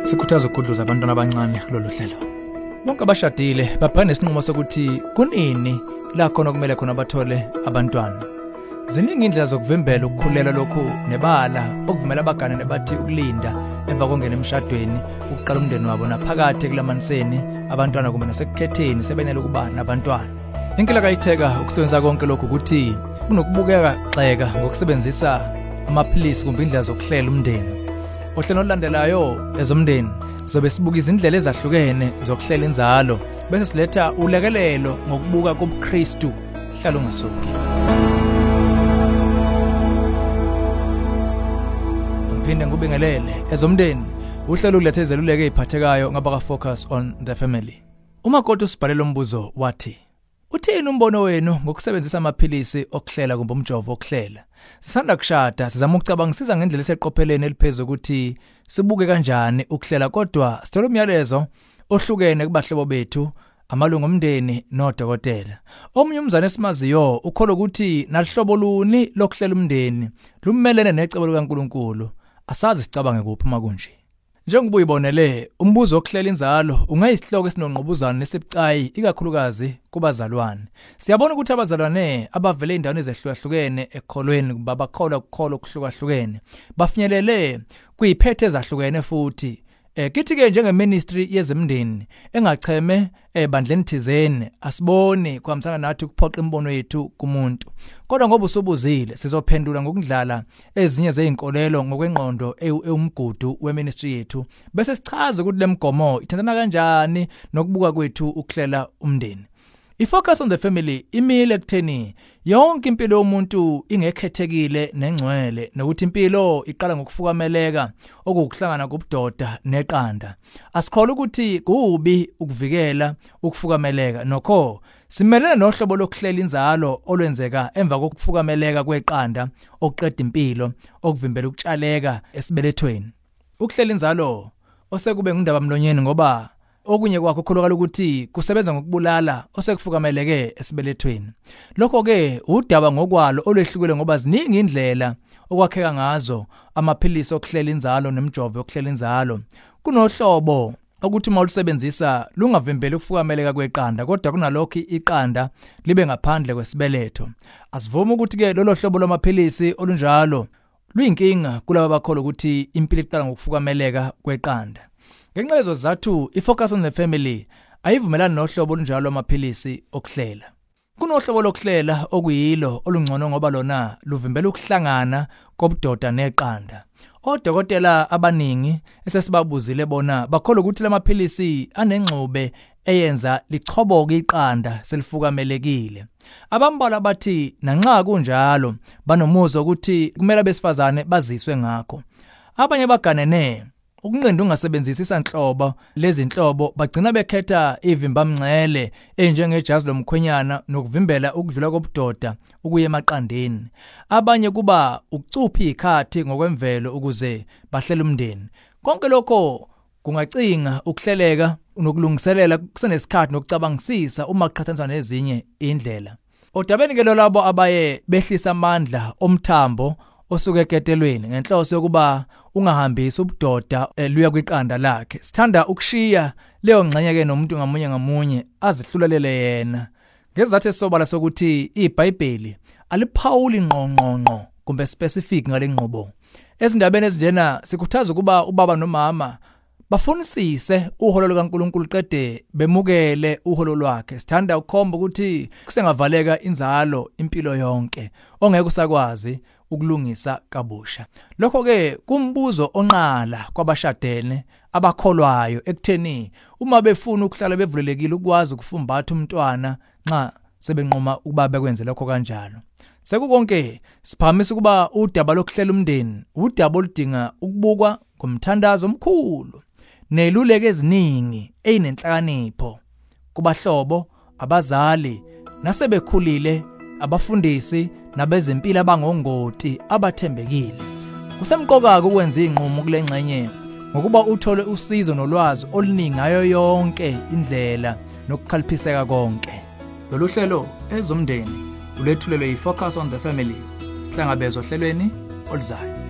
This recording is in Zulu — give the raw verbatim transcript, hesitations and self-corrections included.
sikhuthaza ukudluza abantwana abancane kulolu hlelo. Bonke abashadile babhekana nesinqumo sokuthi kunini la khona kumele khona bathole abantwana. Ziningi indlela zokuvimbela ukukhulela lokhu nebala okuvumela abaganene bathi ukulinda emva kokungena emshadweni ukuqala umndeni wabo naphakade kulamaniseni abantwana kumbe nasekukhetheni sebenele ukuba nabantwana. Inkinga kayitheka ukusebenzisa konke lokhu ukuthi kunokubukeka xeka ngokusebenzisa amaphilisi kumbe indlela zokuhlela umndeni. Ohlelo olulandelayo ezomndeni zobe sibuka izindlela ezahlukene zokuhlela inzalo bese siletha ulekelelo ngokubuka kobuKristu hlalo ngasuki. Phinde ngubingelele ezomndeni uhlelo ulethe izeluleko eziphathekayo ngaba ka focus on the family. Uma kodwa usibhalela umbuzo wathi uthini umbono wenu ngokusebenzisa amaphilisi okuhlela kumbe umjovo okuhlela? Sisanda kushada sizama ukucabangisisa ngendlela eseqopheleni eliphezulu ukuthi sibuke kanjani ukuhlela kodwa sithola umyalezo ohlukene kubahlobo bethu amalungu omndeni nodokotela. Omunye umzane esimaziyo ukholwa ukuthi nalihlobo luni lokuhlela umndeni lumelene necebo likaNkuluNkulu. Asazi sicabange kuphi makunje. Njengoba uyibonele umbuzo wokuhlela inzalo ungayisihloko esinongqubuzana nesibucayi ikakhulukazi kubazalwane. Siyabona ukuthi abazalwane abavele indawo ezehlukahlukene ekholweni kuba bakholwa ukukholo okuhlukahlukene bafinyelele kuyiphethe ezahlukene futhi eh kithi ke njenge ministry yezemndeni engacheme ebandleni thizeni asiboni kwamsana nathi ukuphoqa imbono yethu kumuntu. Kodwa ngoba usobuzile sizophendula ngokudlala ezinye zeinkolelo ngokwengqondo eumgudu weministry yethu bese sichaza ukuthi lemgomo ithandana kanjani nokubuka kwethu ukuhlela umndeni. I-focus on the family imile kutheni yonke impilo yomuntu ingekhethekile nengcwele nokuthi impilo iqala ngokufukameleka okuhlangana kubudoda neqanda. Asikholwa ukuthi kubi ukuvikela ukufukameleka nokho simelene nohlobo lokuhlela inzalo olwenzeka emva kokufukameleka kweqanda okuqeda impilo okuvimbela ukutshaleka esibelethweni. Ukuhlela inzalo osekube ngundaba mlonyeni ngoba okunye kwakho kholakala ukuthi kusebenza ngokubulala osekufukameleke esibelethweni. Lokho ke udaba ngokwalo olwehlukile ngoba ziningi indlela okwakheka ngazo amaphilisi okuhlela inzalo nemjovo yokuhlela inzalo. Kunohlobo ukuthi uma ulusebenzisa lungavimbeli ukufukameleka kweqanda kodwa kunalokho iqanda libe ngaphandle kwesibeletho. Asivuma ukuthi ke lolo hlobo lwamaphilisi olunjalo luyinkinga kulabo abakholwa ukuthi impilo iqala ngokufukameleka kweqanda. Ngenxa lezo zathu i-focus on the family ayivumelani nohlobo olunjalo lwamaphilisi okuhlela. Kunohlobo lokuhlela okuyilo olungcono ngoba lona luvimbela ukuhlangana kobudoda neqanda. Odokotela abaningi esesibabuzile bona bakholwa ukuthi lamaphilisi anengxube eyenza lichoboke iqanda selifukamelekile. Abambalwa bathi nanxa kunjalo banomuzwa ukuthi kumele besifazane baziswe ngakho. Abanye baganene ukunqinda ungasebenzisi isanhlobo lezinhlobo bagcina bekhetha ivimbamngcele enjengejazi lomkhwenyana nokuvimbela ukudlula kobudoda ukuye emaqandeni. Abanye kuba ukucupha ikhathi ngokwemvelo ukuze bahlele umndeni. Konke lokho kungacinga ukuhleleka nokulungiselela kusenesikhathi nokucabangisisa uma kuqhathaniswa nezinye indlela. Odabeni ke labo abaye behlisa amandla omthambo osuke eketelweni ngenhloso yokuba ungahambisa ubudoda luya kwiqanda lakhe. Sithanda ukushiya leyo ngxenye ke nomuntu ngamunye ngamunye azihlulelele yena. Ngezathu esobala sokuthi iBhayibheli aliphawuli ngqongqongqo kumbe specific ngale ngqobo. Ezindabeni ezinjena sikhuthaza ukuba ubaba nomama bafunisise uholo lukaNkuluNkulu qede bemukele uholo lwakhe. Sithanda ukukhomba ukuthi kusengavaleka inzalo impilo yonke ongeke usakwazi ukulungisa kabusha. Lokho ke kumbuzo onqala kwabashadene abakholwayo ekutheni uma befuna ukuhlala bevulelekile ukwazi ukufumbatha umntwana nxa sebenqoma ukuba bekwenze lokho kanjalo. Sekukonke siphamisa ukuba udaba lokuhlela umndeni udaba oludinga ukubukwa ngomthandazo omkhulu neluleke eziningi eyinenhlakanipho kubahlobo, abazali nasebekhulile, abafundisi nabezempilo abangongoti abathembekile. Kusemqoka ukwenza inqumo kule ngxenye ngokuba uthole usizo nolwazi oluningi ngayo yonke indlela nokukhaliphiseka konke. Lolu hlelo ezomndeni ulethulelwe yi-Focus on the Family. Sihlangabezwa ohlelweni oluzayo.